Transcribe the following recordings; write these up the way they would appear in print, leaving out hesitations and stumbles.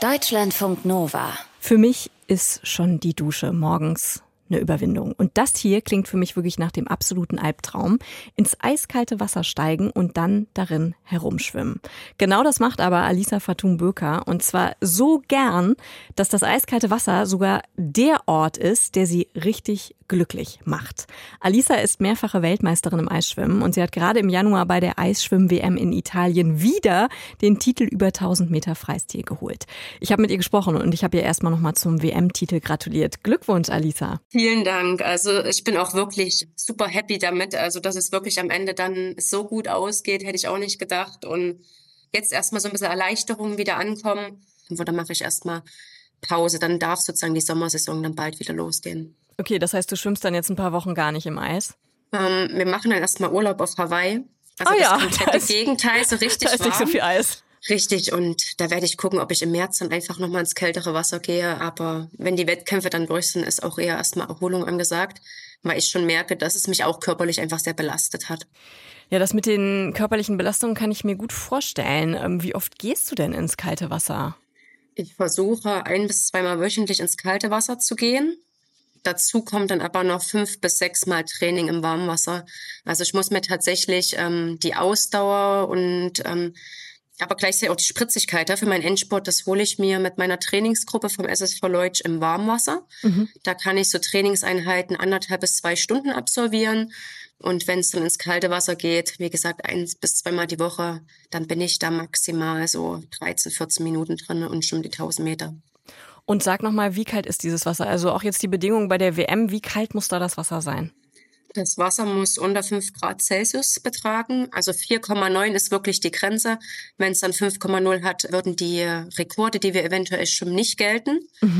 Deutschlandfunk Nova. Für mich ist schon die Dusche morgens eine Überwindung. Und das hier klingt für mich wirklich nach dem absoluten Albtraum. Ins eiskalte Wasser steigen und dann darin herumschwimmen. Genau das macht aber Alisa Fatun Böker. Und zwar so gern, dass das eiskalte Wasser sogar der Ort ist, der sie richtig glücklich macht. Alisa ist mehrfache Weltmeisterin im Eisschwimmen und sie hat gerade im Januar bei der Eisschwimm-WM in Italien wieder den Titel über 1000 Meter Freistil geholt. Ich habe mit ihr gesprochen und ich habe ihr erstmal nochmal zum WM-Titel gratuliert. Glückwunsch, Alisa. Vielen Dank. Also ich bin auch wirklich super happy damit. Also dass es wirklich am Ende dann so gut ausgeht, hätte ich auch nicht gedacht. Und jetzt erstmal so ein bisschen Erleichterung wieder ankommen. Und dann mache ich erstmal Pause. Dann darf sozusagen die Sommersaison dann bald wieder losgehen. Okay, das heißt, du schwimmst dann jetzt ein paar Wochen gar nicht im Eis? Wir machen dann erstmal Urlaub auf Hawaii. Also das komplette Gegenteil, so richtig warm. Da ist nicht so viel Eis. Richtig, und da werde ich gucken, ob ich im März dann einfach nochmal ins kältere Wasser gehe. Aber wenn die Wettkämpfe dann durch sind, ist auch eher erstmal Erholung angesagt, weil ich schon merke, dass es mich auch körperlich einfach sehr belastet hat. Ja, das mit den körperlichen Belastungen kann ich mir gut vorstellen. Wie oft gehst du denn ins kalte Wasser? Ich versuche 1- bis 2-mal wöchentlich ins kalte Wasser zu gehen. Dazu kommt dann aber noch 5- bis 6-mal Training im warmen Wasser. Also ich muss mir tatsächlich die Ausdauer und aber gleichzeitig auch die Spritzigkeit für meinen Endspurt, das hole ich mir mit meiner Trainingsgruppe vom SSV Leutsch im Warmwasser. Da kann ich so Trainingseinheiten 1,5 bis 2 Stunden absolvieren. Und wenn es dann ins kalte Wasser geht, wie gesagt, 1- bis 2-mal die Woche, dann bin ich da maximal so 13, 14 Minuten drin und schon die 1000 Meter. Und sag nochmal, wie kalt ist dieses Wasser? Also auch jetzt die Bedingungen bei der WM, wie kalt muss da das Wasser sein? Das Wasser muss unter 5 Grad Celsius betragen. Also 4,9 ist wirklich die Grenze. Wenn es dann 5,0 hat, würden die Rekorde, die wir eventuell schon nicht gelten.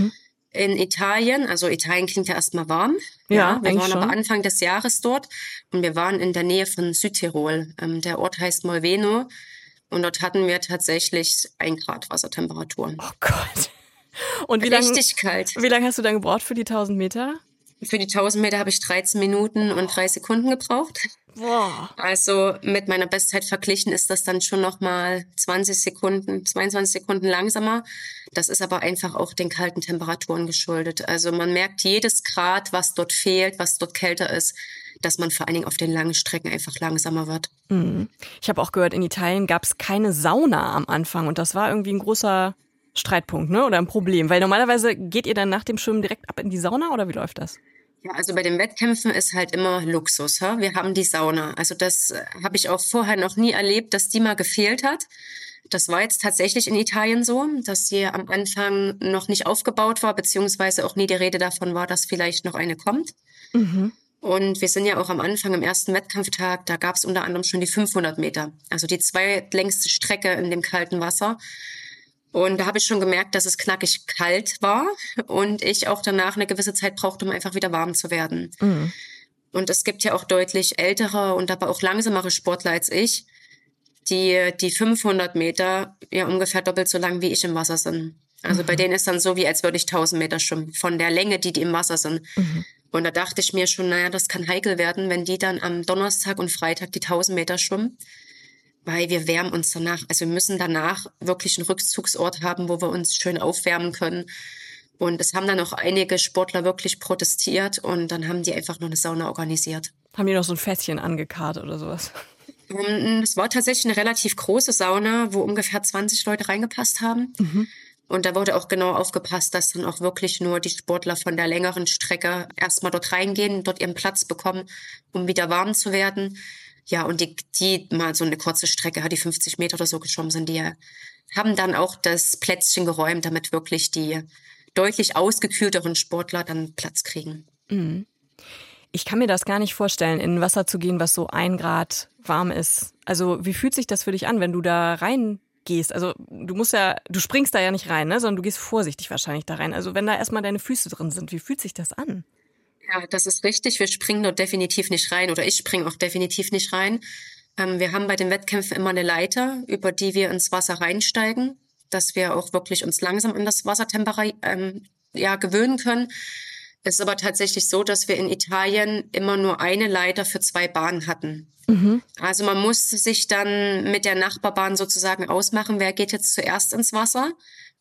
In Italien, also Italien klingt ja erstmal warm. Ja, wir waren schon. aber Anfang des Jahres dort und wir waren in der Nähe von Südtirol. Der Ort heißt Molveno und dort hatten wir tatsächlich 1 Grad Wassertemperatur. Oh Gott. Und Richtig kalt. Wie lange hast du dann gebraucht für die 1000 Meter? Für die 1000 Meter habe ich 13 Minuten und 3 Sekunden gebraucht. Boah. Also mit meiner Bestzeit verglichen ist das dann schon nochmal 22 Sekunden langsamer. Das ist aber einfach auch den kalten Temperaturen geschuldet. Also man merkt jedes Grad, was dort fehlt, was dort kälter ist, dass man vor allen Dingen auf den langen Strecken einfach langsamer wird. Ich habe auch gehört, in Italien gab es keine Sauna am Anfang und das war irgendwie ein großer Streitpunkt, ne? Oder ein Problem? Weil normalerweise geht ihr dann nach dem Schwimmen direkt ab in die Sauna oder wie läuft das? Ja, also bei den Wettkämpfen ist halt immer Luxus. Wir haben die Sauna. Also das habe ich auch vorher noch nie erlebt, dass die mal gefehlt hat. Das war jetzt tatsächlich in Italien so, dass sie am Anfang noch nicht aufgebaut war, beziehungsweise auch nie die Rede davon war, dass vielleicht noch eine kommt. Und wir sind ja auch am Anfang, im ersten Wettkampftag, da gab es unter anderem schon die 500 Meter. Also die zweitlängste Strecke in dem kalten Wasser. Und da habe ich schon gemerkt, dass es knackig kalt war und ich auch danach eine gewisse Zeit brauchte, um einfach wieder warm zu werden. Und es gibt ja auch deutlich ältere und aber auch langsamere Sportler als ich, die 500 Meter ja ungefähr doppelt so lang wie ich im Wasser sind. Also bei denen ist dann so, wie als würde ich 1000 Meter schwimmen, von der Länge, die im Wasser sind. Und da dachte ich mir schon, naja, das kann heikel werden, wenn die dann am Donnerstag und Freitag die 1000 Meter schwimmen. Weil wir wärmen uns danach, also wir müssen danach wirklich einen Rückzugsort haben, wo wir uns schön aufwärmen können. Und es haben dann auch einige Sportler wirklich protestiert und dann haben die einfach noch eine Sauna organisiert. Haben die noch so ein Fässchen angekarrt oder sowas? Es war tatsächlich eine relativ große Sauna, wo ungefähr 20 Leute reingepasst haben. Und da wurde auch genau aufgepasst, dass dann auch wirklich nur die Sportler von der längeren Strecke erstmal dort reingehen, dort ihren Platz bekommen, um wieder warm zu werden. Ja, und die mal so eine kurze Strecke, die 50 Meter oder so geschwommen sind, die haben dann auch das Plätzchen geräumt, damit wirklich die deutlich ausgekühlteren Sportler dann Platz kriegen. Ich kann mir das gar nicht vorstellen, in Wasser zu gehen, was so 1 Grad warm ist. Also wie fühlt sich das für dich an, wenn du da reingehst? Also du springst da ja nicht rein, ne, sondern du gehst vorsichtig wahrscheinlich da rein. Also wenn da erstmal deine Füße drin sind, wie fühlt sich das an? Ja, das ist richtig. Wir springen dort definitiv nicht rein oder ich springe auch definitiv nicht rein. Wir haben bei den Wettkämpfen immer eine Leiter, über die wir ins Wasser reinsteigen, dass wir auch wirklich uns langsam an das Wassertemperatur gewöhnen können. Es ist aber tatsächlich so, dass wir in Italien immer nur eine Leiter für 2 Bahnen hatten. Also man musste sich dann mit der Nachbarbahn sozusagen ausmachen, wer geht jetzt zuerst ins Wasser.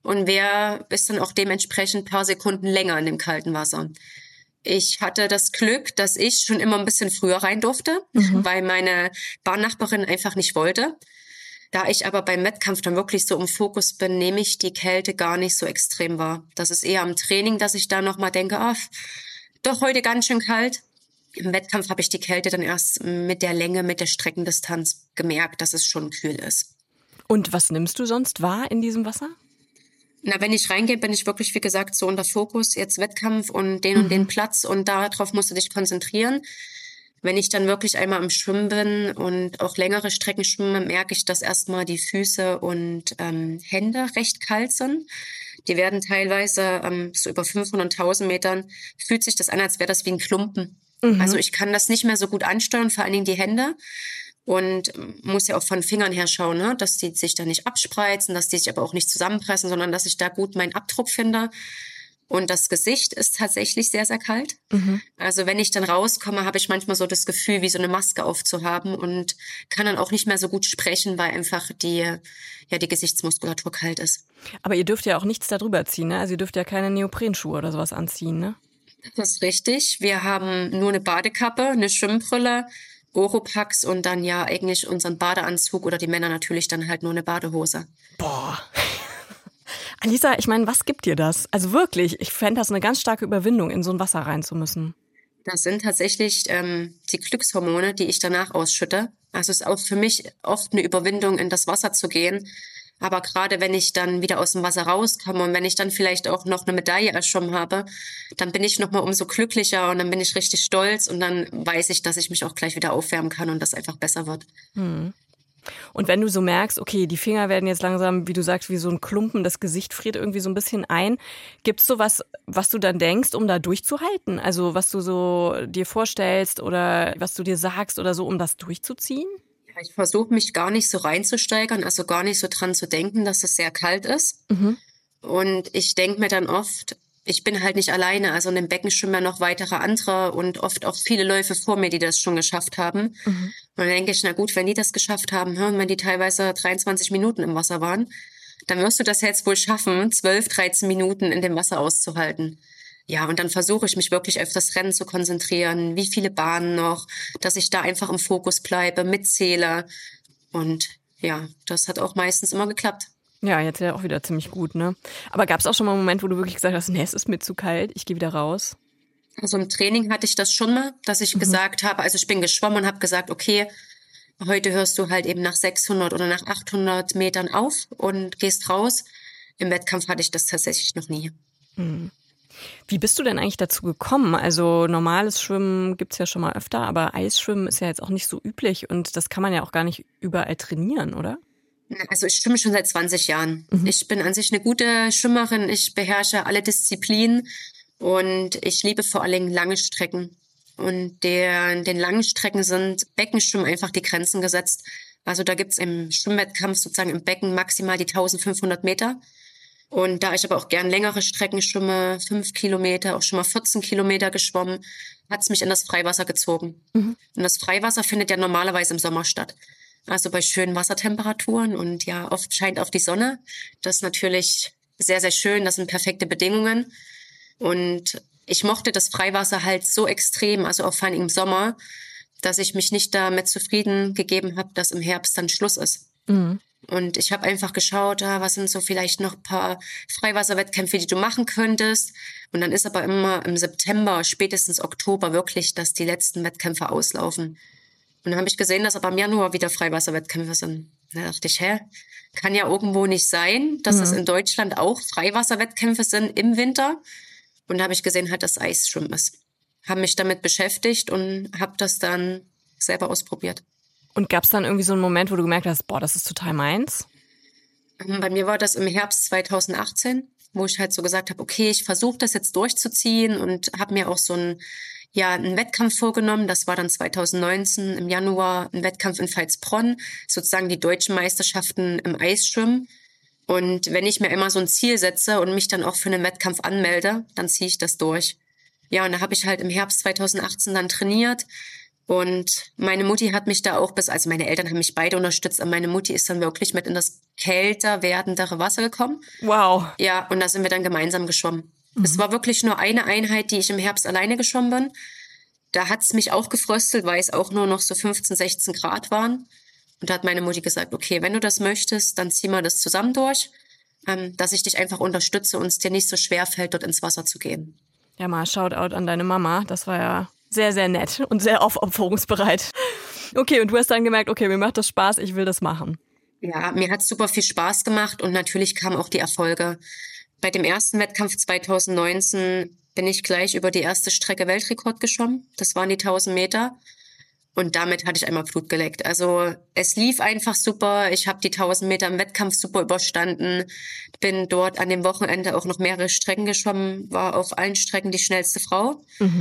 und wer ist dann auch dementsprechend ein paar Sekunden länger in dem kalten Wasser. Ich hatte das Glück, dass ich schon immer ein bisschen früher rein durfte, weil meine Bahnnachbarin einfach nicht wollte. Da ich aber beim Wettkampf dann wirklich so im Fokus bin, nehme ich die Kälte gar nicht so extrem wahr. Das ist eher am Training, dass ich da nochmal denke, doch heute ganz schön kalt. Im Wettkampf habe ich die Kälte dann erst mit der Länge, mit der Streckendistanz gemerkt, dass es schon kühl ist. Und was nimmst du sonst wahr in diesem Wasser? Na, wenn ich reingehe, bin ich wirklich, wie gesagt, so unter Fokus, jetzt Wettkampf und den Platz und darauf musst du dich konzentrieren. Wenn ich dann wirklich einmal im Schwimmen bin und auch längere Strecken schwimme, merke ich, dass erstmal die Füße und Hände recht kalt sind. Die werden teilweise so über 500.000 Metern, fühlt sich das an, als wäre das wie ein Klumpen. Also ich kann das nicht mehr so gut ansteuern, vor allen Dingen die Hände. Und muss ja auch von Fingern her schauen, ne? Dass die sich da nicht abspreizen, dass die sich aber auch nicht zusammenpressen, sondern dass ich da gut meinen Abdruck finde. Und das Gesicht ist tatsächlich sehr, sehr kalt. Also wenn ich dann rauskomme, habe ich manchmal so das Gefühl, wie so eine Maske aufzuhaben und kann dann auch nicht mehr so gut sprechen, weil einfach die Gesichtsmuskulatur kalt ist. Aber ihr dürft ja auch nichts darüber ziehen, ne? Also ihr dürft ja keine Neoprenschuhe oder sowas anziehen, ne? Das ist richtig. Wir haben nur eine Badekappe, eine Schwimmbrille, Oropax und dann ja eigentlich unseren Badeanzug oder die Männer natürlich dann halt nur eine Badehose. Boah. Alisa, ich meine, was gibt dir das? Also wirklich, ich fände das eine ganz starke Überwindung, in so ein Wasser rein zu müssen. Das sind tatsächlich die Glückshormone, die ich danach ausschütte. Also es ist auch für mich oft eine Überwindung, in das Wasser zu gehen. Aber gerade wenn ich dann wieder aus dem Wasser rauskomme und wenn ich dann vielleicht auch noch eine Medaille erschwommen habe, dann bin ich nochmal umso glücklicher und dann bin ich richtig stolz und dann weiß ich, dass ich mich auch gleich wieder aufwärmen kann und das einfach besser wird. Und wenn du so merkst, okay, die Finger werden jetzt langsam, wie du sagst, wie so ein Klumpen, das Gesicht friert irgendwie so ein bisschen ein, gibt's so was du dann denkst, um da durchzuhalten? Also was du so dir vorstellst oder was du dir sagst oder so, um das durchzuziehen? Ich versuche mich gar nicht so reinzusteigern, also gar nicht so dran zu denken, dass es sehr kalt ist. Und ich denke mir dann oft, ich bin halt nicht alleine. Also in dem Becken schwimmen ja noch weitere andere und oft auch viele Läufe vor mir, die das schon geschafft haben. Und dann denke ich, na gut, wenn die das geschafft haben, und wenn die teilweise 23 Minuten im Wasser waren, dann wirst du das jetzt wohl schaffen, 12, 13 Minuten in dem Wasser auszuhalten. Ja, und dann versuche ich mich wirklich auf das Rennen zu konzentrieren, wie viele Bahnen noch, dass ich da einfach im Fokus bleibe, mitzähle. Und ja, das hat auch meistens immer geklappt. Ja, jetzt ja auch wieder ziemlich gut, ne? Aber gab es auch schon mal einen Moment, wo du wirklich gesagt hast, nee, es ist mir zu kalt, ich gehe wieder raus? Also im Training hatte ich das schon mal, dass ich gesagt habe, also ich bin geschwommen und habe gesagt, okay, heute hörst du halt eben nach 600 oder nach 800 Metern auf und gehst raus. Im Wettkampf hatte ich das tatsächlich noch nie. Wie bist du denn eigentlich dazu gekommen? Also normales Schwimmen gibt's ja schon mal öfter, aber Eisschwimmen ist ja jetzt auch nicht so üblich und das kann man ja auch gar nicht überall trainieren, oder? Also ich schwimme schon seit 20 Jahren. Ich bin an sich eine gute Schwimmerin. Ich beherrsche alle Disziplinen und ich liebe vor allen Dingen lange Strecken. Und den langen Strecken sind Beckenschwimmen einfach die Grenzen gesetzt. Also da gibt's im Schwimmwettkampf sozusagen im Becken maximal die 1500 Meter. Und da ich aber auch gern längere Strecken schwimme, 5 Kilometer, auch schon mal 14 Kilometer geschwommen, hat's mich in das Freiwasser gezogen. Und das Freiwasser findet ja normalerweise im Sommer statt. Also bei schönen Wassertemperaturen und ja, oft scheint auch die Sonne. Das ist natürlich sehr, sehr schön. Das sind perfekte Bedingungen. Und ich mochte das Freiwasser halt so extrem, also auch vor allem im Sommer, dass ich mich nicht damit zufrieden gegeben habe, dass im Herbst dann Schluss ist. Und ich habe einfach geschaut, was sind so vielleicht noch ein paar Freiwasserwettkämpfe, die du machen könntest. Und dann ist aber immer im September, spätestens Oktober wirklich, dass die letzten Wettkämpfe auslaufen. Und dann habe ich gesehen, dass aber im Januar wieder Freiwasserwettkämpfe sind. Da dachte ich, kann ja irgendwo nicht sein, dass es in Deutschland auch Freiwasserwettkämpfe sind im Winter. Und da habe ich gesehen, halt, dass Eisschwimmen ist. Habe mich damit beschäftigt und habe das dann selber ausprobiert. Und gab's dann irgendwie so einen Moment, wo du gemerkt hast, boah, das ist total meins? Bei mir war das im Herbst 2018, wo ich halt so gesagt habe, okay, ich versuche das jetzt durchzuziehen und habe mir auch so einen Wettkampf vorgenommen. Das war dann 2019 im Januar ein Wettkampf in Pfalzbronn, sozusagen die deutschen Meisterschaften im Eisschwimmen. Und wenn ich mir immer so ein Ziel setze und mich dann auch für einen Wettkampf anmelde, dann ziehe ich das durch. Ja, und da habe ich halt im Herbst 2018 dann trainiert Und meine Mutti hat mich da auch also meine Eltern haben mich beide unterstützt, aber meine Mutti ist dann wirklich mit in das kälter werdendere Wasser gekommen. Wow. Ja, und da sind wir dann gemeinsam geschwommen. Es war wirklich nur eine Einheit, die ich im Herbst alleine geschwommen bin. Da hat's mich auch gefröstelt, weil es auch nur noch so 15, 16 Grad waren. Und da hat meine Mutti gesagt, okay, wenn du das möchtest, dann zieh mal das zusammen durch, dass ich dich einfach unterstütze und es dir nicht so schwer fällt, dort ins Wasser zu gehen. Ja, mal Shoutout an deine Mama. Das war ja sehr, sehr nett und sehr aufopferungsbereit. Okay, und du hast dann gemerkt, okay, mir macht das Spaß, ich will das machen. Ja, mir hat's super viel Spaß gemacht und natürlich kamen auch die Erfolge. Bei dem ersten Wettkampf 2019 bin ich gleich über die erste Strecke Weltrekord geschwommen. Das waren die 1000 Meter. Und damit hatte ich einmal Blut geleckt. Also es lief einfach super. Ich habe die 1000 Meter im Wettkampf super überstanden. Bin dort an dem Wochenende auch noch mehrere Strecken geschwommen. War auf allen Strecken die schnellste Frau.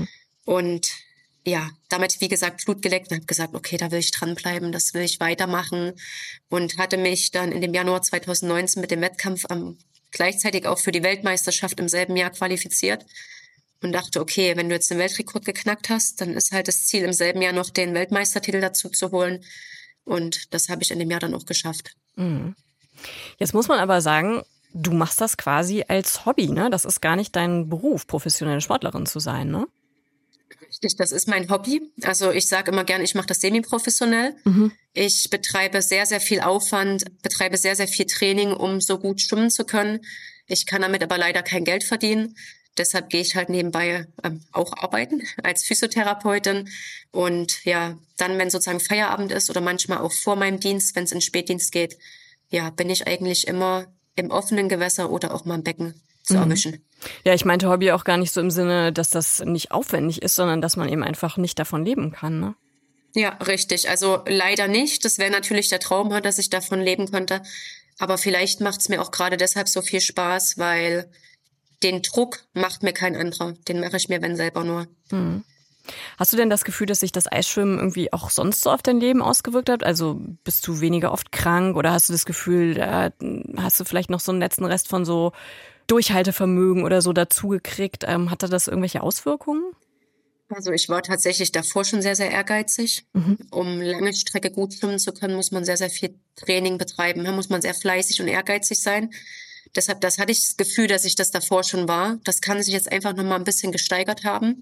Und ja, damit, wie gesagt, Blut geleckt und habe gesagt, okay, da will ich dranbleiben, das will ich weitermachen. Und hatte mich dann in dem Januar 2019 mit dem Wettkampf gleichzeitig auch für die Weltmeisterschaft im selben Jahr qualifiziert. Und dachte, okay, wenn du jetzt den Weltrekord geknackt hast, dann ist halt das Ziel, im selben Jahr noch den Weltmeistertitel dazu zu holen. Und das habe ich in dem Jahr dann auch geschafft. Jetzt muss man aber sagen, du machst das quasi als Hobby, ne? Das ist gar nicht dein Beruf, professionelle Sportlerin zu sein, ne? Richtig, das ist mein Hobby. Also ich sage immer gerne, ich mache das semi-professionell. Ich betreibe sehr, sehr viel Aufwand, betreibe sehr, sehr viel Training, um so gut schwimmen zu können. Ich kann damit aber leider kein Geld verdienen. Deshalb gehe ich halt nebenbei auch arbeiten als Physiotherapeutin. Und ja, dann, wenn sozusagen Feierabend ist oder manchmal auch vor meinem Dienst, wenn es in Spätdienst geht, ja, bin ich eigentlich immer im offenen Gewässer oder auch mal im Becken zu erwischen. Ja, ich meinte Hobby auch gar nicht so im Sinne, dass das nicht aufwendig ist, sondern dass man eben einfach nicht davon leben kann, ne? Ja, richtig. Also leider nicht. Das wäre natürlich der Traum, dass ich davon leben könnte. Aber vielleicht macht es mir auch gerade deshalb so viel Spaß, weil den Druck macht mir kein anderer. Den mache ich mir, wenn selber nur. Hast du denn das Gefühl, dass sich das Eisschwimmen irgendwie auch sonst so auf dein Leben ausgewirkt hat? Also bist du weniger oft krank oder hast du das Gefühl, da hast du vielleicht noch so einen letzten Rest von so Durchhaltevermögen oder so dazugekriegt? Hatte das irgendwelche Auswirkungen? Also ich war tatsächlich davor schon sehr, sehr ehrgeizig. Um lange Strecke gut schwimmen zu können, muss man sehr, sehr viel Training betreiben. Da muss man sehr fleißig und ehrgeizig sein. Deshalb, das hatte ich das Gefühl, dass ich das davor schon war. Das kann sich jetzt einfach noch mal ein bisschen gesteigert haben.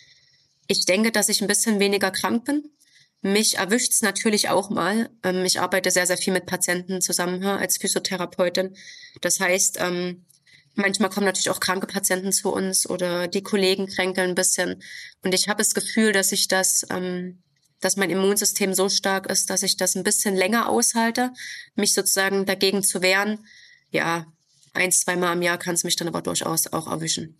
Ich denke, dass ich ein bisschen weniger krank bin. Mich erwischt's natürlich auch mal. Ich arbeite sehr, sehr viel mit Patienten zusammen als Physiotherapeutin. Das heißt, manchmal kommen natürlich auch kranke Patienten zu uns oder die Kollegen kränkeln ein bisschen. Und ich habe das Gefühl, dass dass mein Immunsystem so stark ist, dass ich das ein bisschen länger aushalte, mich sozusagen dagegen zu wehren. Ja, 1, 2 Mal im Jahr kann es mich dann aber durchaus auch erwischen.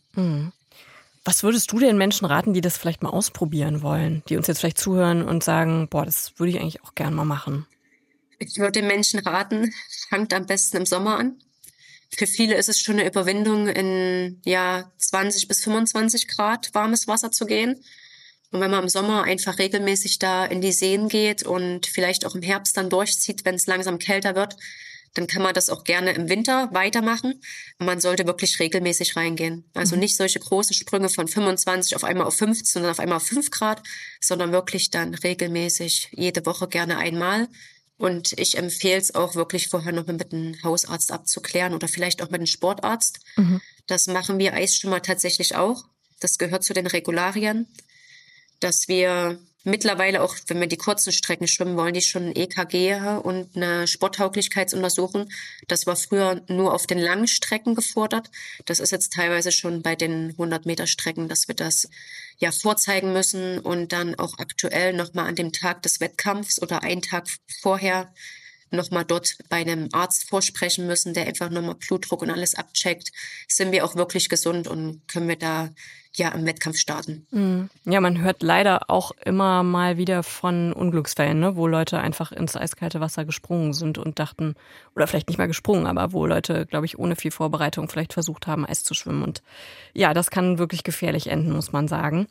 Was würdest du den Menschen raten, die das vielleicht mal ausprobieren wollen, die uns jetzt vielleicht zuhören und sagen, boah, das würde ich eigentlich auch gern mal machen? Ich würde den Menschen raten, fangt am besten im Sommer an. Für viele ist es schon eine Überwindung, in 20 bis 25 Grad warmes Wasser zu gehen. Und wenn man im Sommer einfach regelmäßig da in die Seen geht und vielleicht auch im Herbst dann durchzieht, wenn es langsam kälter wird, dann kann man das auch gerne im Winter weitermachen. Und man sollte wirklich regelmäßig reingehen. Also nicht solche großen Sprünge von 25 auf einmal auf 15 und dann auf einmal auf 5 Grad, sondern wirklich dann regelmäßig jede Woche gerne einmal. Und ich empfehle es auch wirklich vorher noch mit einem Hausarzt abzuklären oder vielleicht auch mit einem Sportarzt. Das machen wir Eisschwimmer tatsächlich auch. Das gehört zu den Regularien, dass wir mittlerweile auch, wenn wir die kurzen Strecken schwimmen wollen, die schon ein EKG und eine Sporttauglichkeitsuntersuchung. Das war früher nur auf den langen Strecken gefordert. Das ist jetzt teilweise schon bei den 100-Meter-Strecken, dass wir das vorzeigen müssen und dann auch aktuell nochmal an dem Tag des Wettkampfs oder einen Tag vorher nochmal dort bei einem Arzt vorsprechen müssen, der einfach nochmal Blutdruck und alles abcheckt. Sind wir auch wirklich gesund und können wir da im Wettkampf starten. Ja, man hört leider auch immer mal wieder von Unglücksfällen, ne, wo Leute einfach ins eiskalte Wasser gesprungen sind und dachten, oder vielleicht nicht mal gesprungen, aber wo Leute, glaube ich, ohne viel Vorbereitung vielleicht versucht haben, Eis zu schwimmen. Und ja, das kann wirklich gefährlich enden, muss man sagen.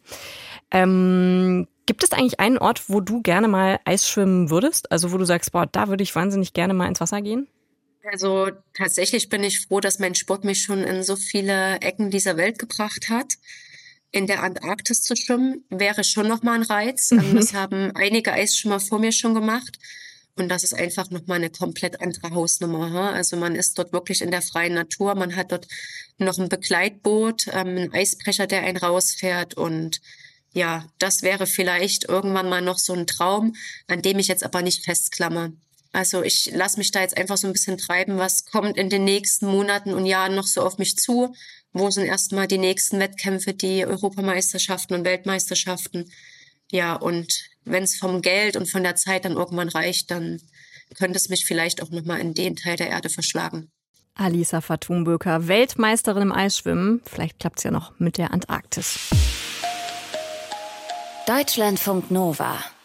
Gibt es eigentlich einen Ort, wo du gerne mal Eis schwimmen würdest? Also wo du sagst, boah, da würde ich wahnsinnig gerne mal ins Wasser gehen? Also tatsächlich bin ich froh, dass mein Sport mich schon in so viele Ecken dieser Welt gebracht hat. In der Antarktis zu schwimmen wäre schon nochmal ein Reiz. Das haben einige Eisschwimmer vor mir schon gemacht. Und das ist einfach nochmal eine komplett andere Hausnummer. Also man ist dort wirklich in der freien Natur. Man hat dort noch ein Begleitboot, einen Eisbrecher, der einen rausfährt. Und ja, das wäre vielleicht irgendwann mal noch so ein Traum, an dem ich jetzt aber nicht festklammer. Also ich lasse mich da jetzt einfach so ein bisschen treiben, was kommt in den nächsten Monaten und Jahren noch so auf mich zu. Wo sind erstmal die nächsten Wettkämpfe, die Europameisterschaften und Weltmeisterschaften? Ja, und wenn es vom Geld und von der Zeit dann irgendwann reicht, dann könnte es mich vielleicht auch nochmal in den Teil der Erde verschlagen. Alisa Fatumböker, Weltmeisterin im Eisschwimmen. Vielleicht klappt es ja noch mit der Antarktis. Deutschlandfunk Nova